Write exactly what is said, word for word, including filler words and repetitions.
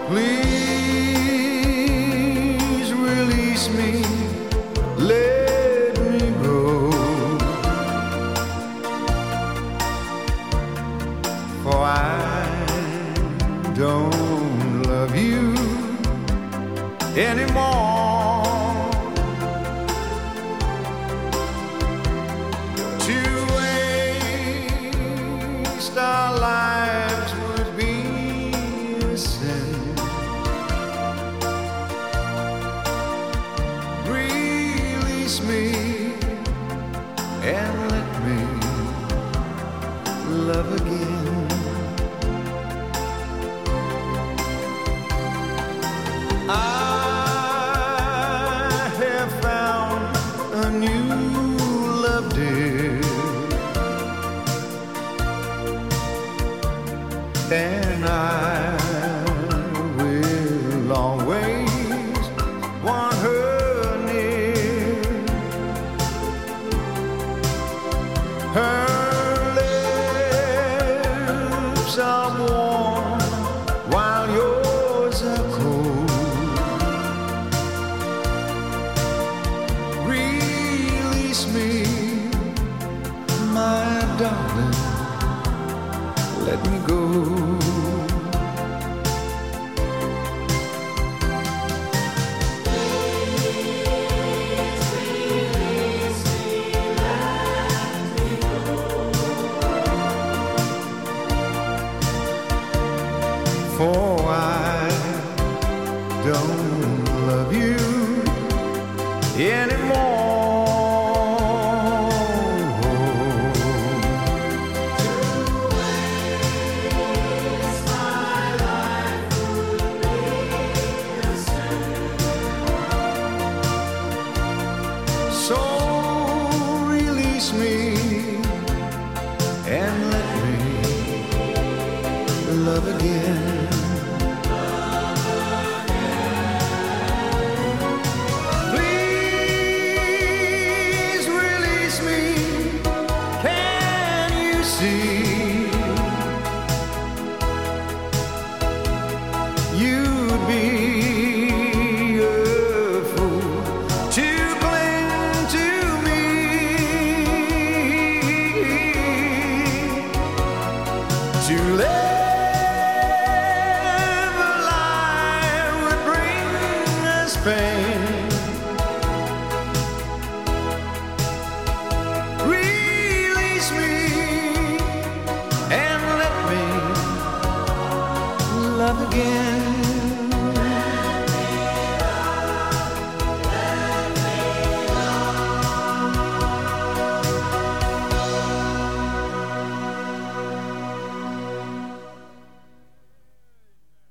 Please release me, let me go. For I don't love you anymore. To waste our lives would be a sin. Release me and let me love again. I have found a new love, dear, and I will always want her near. Her lips are warm while yours are cold. Release me, my darling, let me go. For I don't love you anymore. So release me and let me love again. Please release me. Can you see? You'd be a fool to cling to me. To live a lie would bring us pain. Release me and let me love again.